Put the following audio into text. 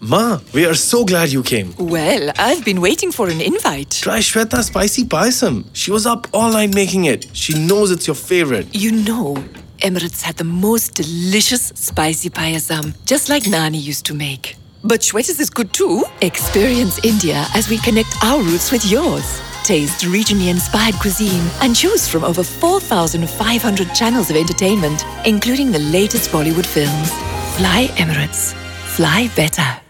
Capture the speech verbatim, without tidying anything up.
Ma, we are so glad you came. Well, I've been waiting for an invite. Try Shweta's spicy payasam. She was up all night making it. She knows it's your favorite. You know, Emirates had the most delicious spicy payasam, just like Nani used to make. But Shweta's is good too. Experience India as we connect our roots with yours. Taste regionally inspired cuisine and choose from over four thousand five hundred channels of entertainment, including the latest Bollywood films. Fly Emirates. Fly better.